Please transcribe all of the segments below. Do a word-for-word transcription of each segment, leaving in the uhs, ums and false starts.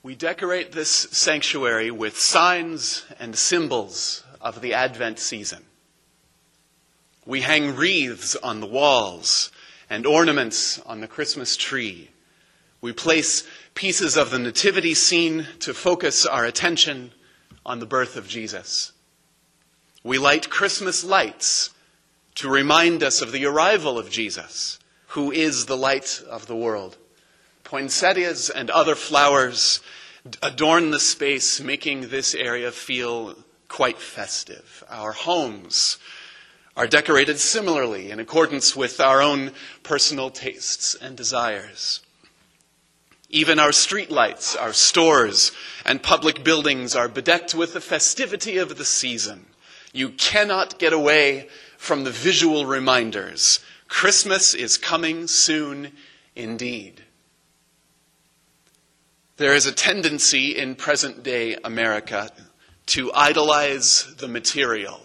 We decorate this sanctuary with signs and symbols of the Advent season. We hang wreaths on the walls and ornaments on the Christmas tree. We place pieces of the nativity scene to focus our attention on the birth of Jesus. We light Christmas lights to remind us of the arrival of Jesus, who is the light of the world. Poinsettias and other flowers adorn the space, making this area feel quite festive. Our homes are decorated similarly in accordance with our own personal tastes and desires. Even our streetlights, our stores, and public buildings are bedecked with the festivity of the season. You cannot get away from the visual reminders. Christmas is coming soon indeed. There is a tendency in present-day America to idolize the material.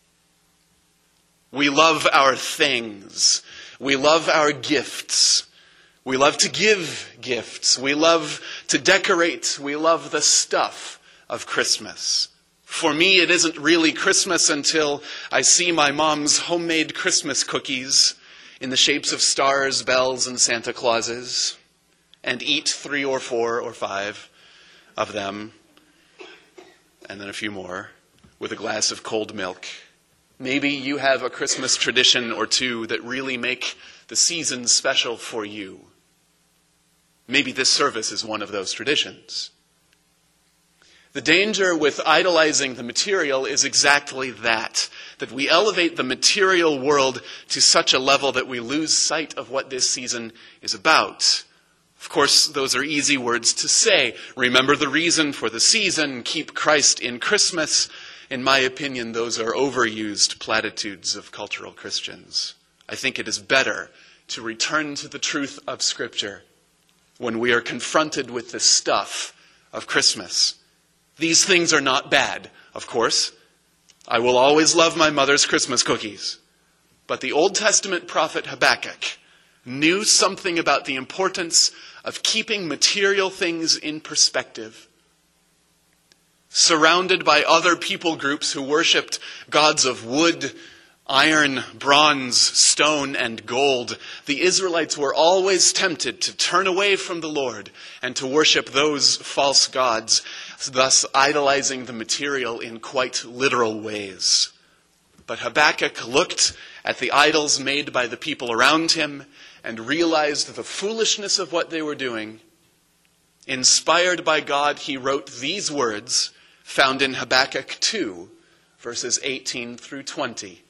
We love our things. We love our gifts. We love to give gifts. We love to decorate. We love the stuff of Christmas. For me, it isn't really Christmas until I see my mom's homemade Christmas cookies in the shapes of stars, bells, and Santa Clauses, and eat three or four or five of them, and then a few more, with a glass of cold milk. Maybe you have a Christmas tradition or two that really make the season special for you. Maybe this service is one of those traditions. The danger with idolizing the material is exactly that, that we elevate the material world to such a level that we lose sight of what this season is about. Of course, those are easy words to say. Remember the reason for the season, keep Christ in Christmas. In my opinion, those are overused platitudes of cultural Christians. I think it is better to return to the truth of Scripture when we are confronted with the stuff of Christmas. These things are not bad, of course. I will always love my mother's Christmas cookies. But the Old Testament prophet Habakkuk knew something about the importance of keeping material things in perspective. Surrounded by other people groups who worshipped gods of wood, iron, bronze, stone, and gold, the Israelites were always tempted to turn away from the Lord and to worship those false gods, thus idolizing the material in quite literal ways. But Habakkuk looked at the idols made by the people around him and realized the foolishness of what they were doing. Inspired by God, he wrote these words found in Habakkuk two, verses eighteen through twenty.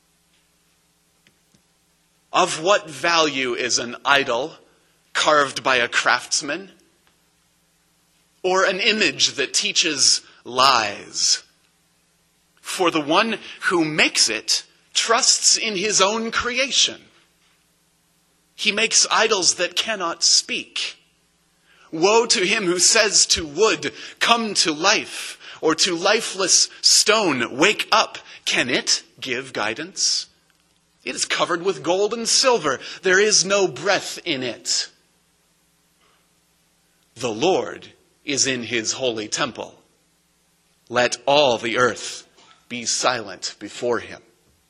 Of what value is an idol carved by a craftsman, or an image that teaches lies? For the one who makes it trusts in his own creation. He makes idols that cannot speak. Woe to him who says to wood, "Come to life," or to lifeless stone, "Wake up." Can it give guidance? It is covered with gold and silver. There is no breath in it. The Lord is in his holy temple. Let all the earth be silent before him.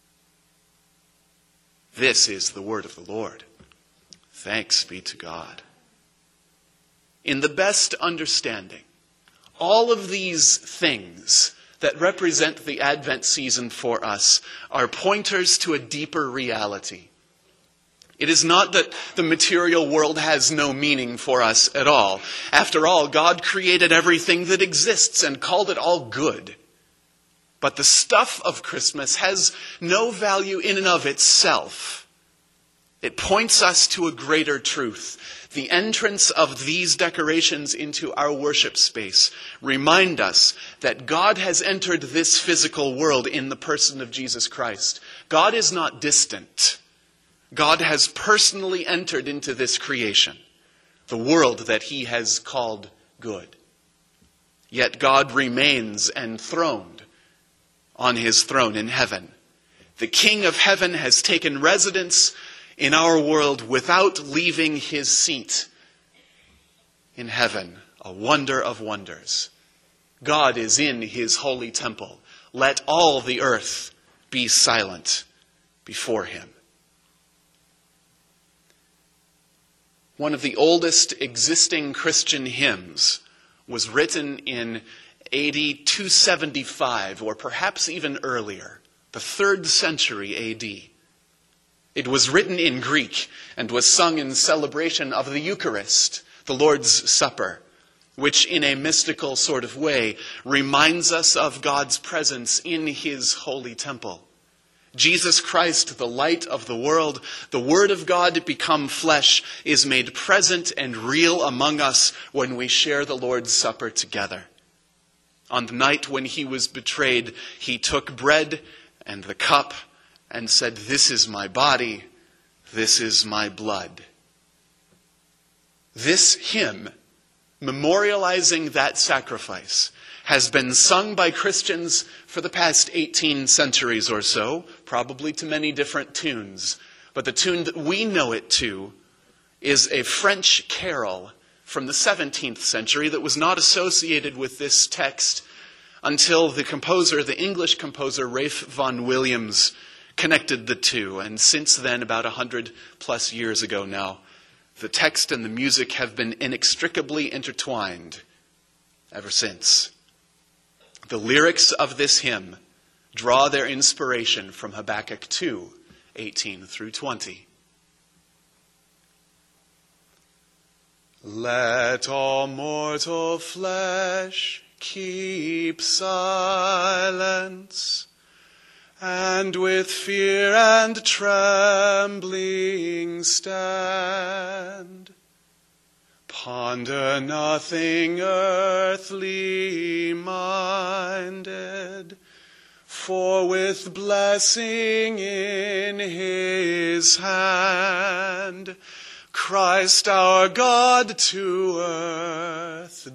This is the word of the Lord. Thanks be to God. In the best understanding, all of these things that represent the Advent season for us are pointers to a deeper reality. It is not that the material world has no meaning for us at all. After all, God created everything that exists and called it all good. But the stuff of Christmas has no value in and of itself. It points us to a greater truth. The entrance of these decorations into our worship space remind us that God has entered this physical world in the person of Jesus Christ. God is not distant. God has personally entered into this creation, the world that he has called good. Yet God remains enthroned on his throne in heaven. The King of heaven has taken residence in our world without leaving his seat in heaven a wonder of wonders. God is in his holy temple. Let all the earth be silent before him. One of the oldest existing Christian hymns was written in A D two seventy-five, or perhaps even earlier, the third century A D. It was written in Greek and was sung in celebration of the Eucharist, the Lord's Supper, which in a mystical sort of way reminds us of God's presence in his holy temple. Jesus Christ, the light of the world, the Word of God become flesh, is made present and real among us when we share the Lord's Supper together. On the night when he was betrayed, he took bread and the cup and said, "This is my body, this is my blood." This hymn, memorializing that sacrifice, has been sung by Christians for the past eighteen centuries or so, probably to many different tunes. But the tune that we know it to is a French carol from the seventeenth century that was not associated with this text until the composer, the English composer Ralph Vaughan Williams, connected the two. And since then, about a hundred plus years ago now, the text and the music have been inextricably intertwined ever since. The lyrics of this hymn draw their inspiration from Habakkuk two, eighteen through twenty. Let all mortal flesh keep silence, and with fear and trembling stand. Ponder nothing earthly minded, for with blessing in his hand, Christ our God to earth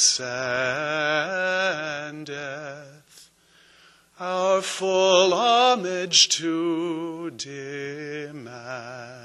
descendeth, our full homage to demand.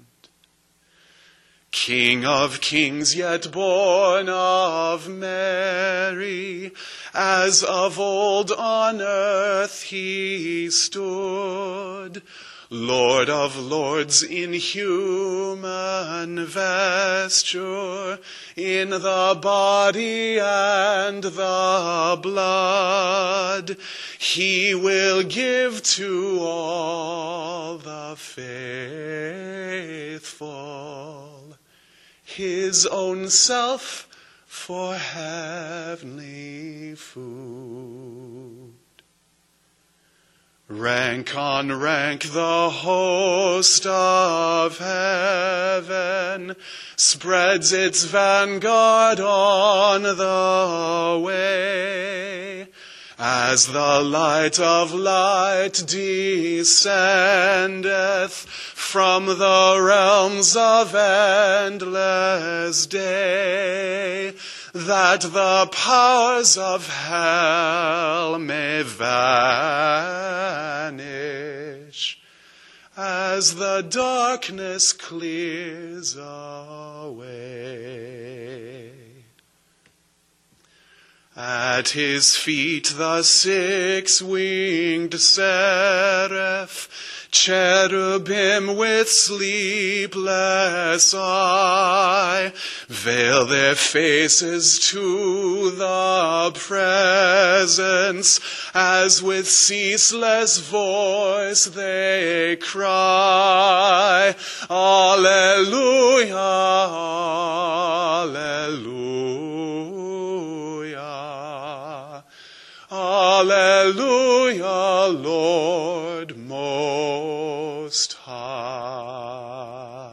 King of kings, yet born of Mary, as of old on earth he stood, Lord of lords in human vesture, in the body and the blood, he will give to all the faithful his own self for heavenly food. Rank on rank the host of heaven spreads its vanguard on the way, as the light of light descendeth from the realms of endless day, that the powers of hell may vanish as the darkness clears away. At his feet the six-winged seraph, cherubim with sleepless eye, veil their faces to the presence, as with ceaseless voice they cry, Alleluia, Alleluia, Alleluia, Lord Most High.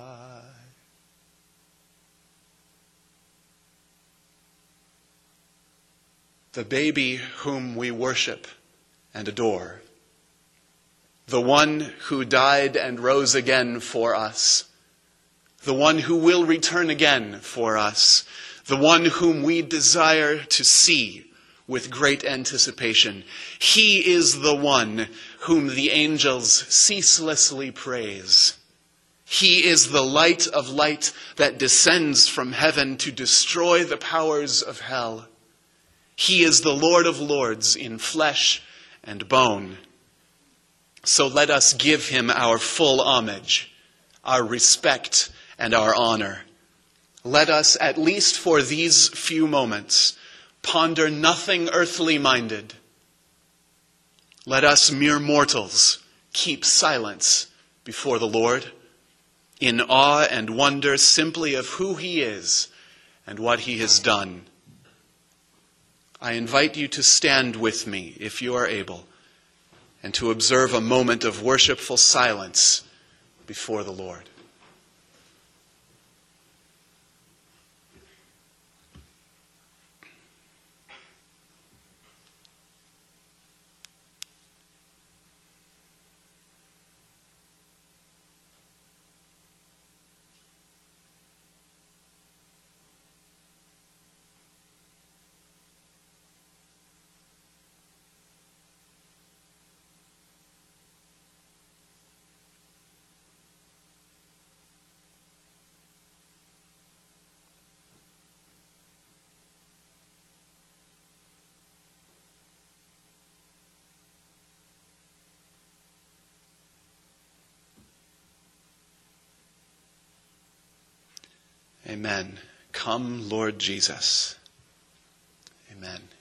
The baby whom we worship and adore, the one who died and rose again for us, the one who will return again for us, the one whom we desire to see with great anticipation. He is the one whom the angels ceaselessly praise. He is the light of light that descends from heaven to destroy the powers of hell. He is the Lord of lords in flesh and bone. So let us give him our full homage, our respect, and our honor. Let us, at least for these few moments, ponder nothing earthly minded. Let us mere mortals keep silence before the Lord, in awe and wonder simply of who he is and what he has done. I invite you to stand with me, if you are able, and to observe a moment of worshipful silence before the Lord. Amen. Come, Lord Jesus. Amen.